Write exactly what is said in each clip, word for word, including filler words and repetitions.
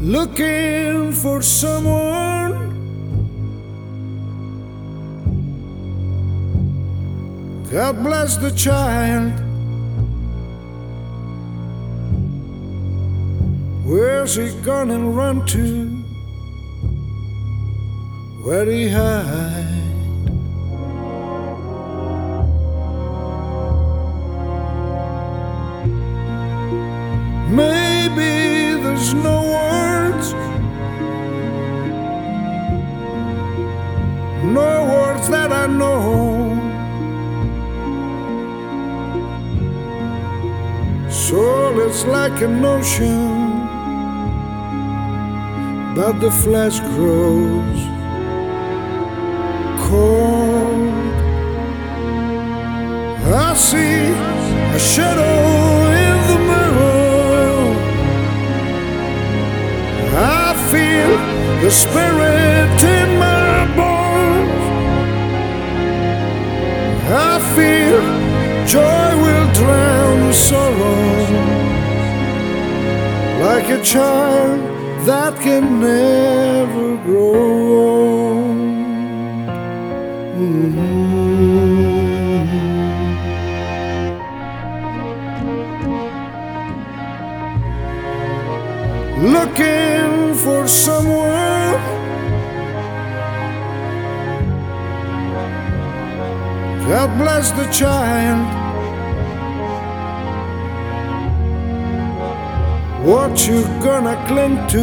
looking for someone. God bless the child. Where's he gonna run to? Where'd he hide? Maybe there's no words, no words that I know. Soul is like an ocean, but the flesh grows cold. I see a shadow in the mirror. I feel the spirit in my bones. I feel joy will drown the sorrow, like a child that can never grow old. Mm-hmm. Looking for someone. God bless the child. What you gonna cling to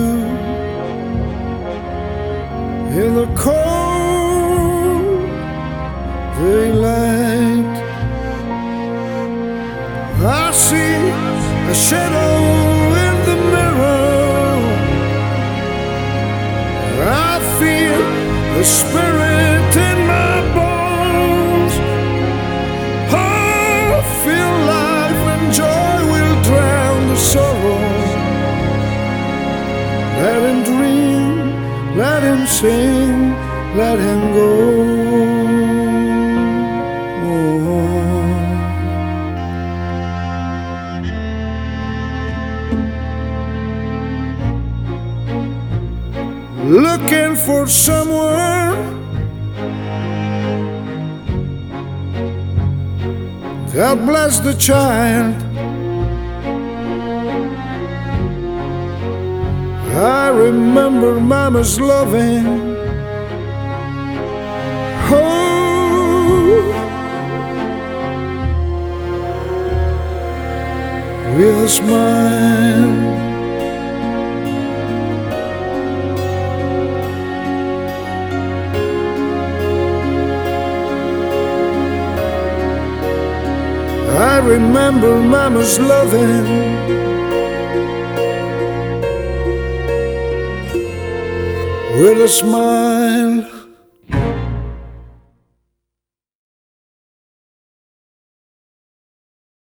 in the cold daylight? I see a shadow in the mirror. I feel the spirit in my bones. I feel life and joy will drown the sorrow. Let him dream, let him sing, let him go. Looking for someone. God bless the child. I remember Mama's loving. Oh, with a smile. I remember Mama's loving. With a smile.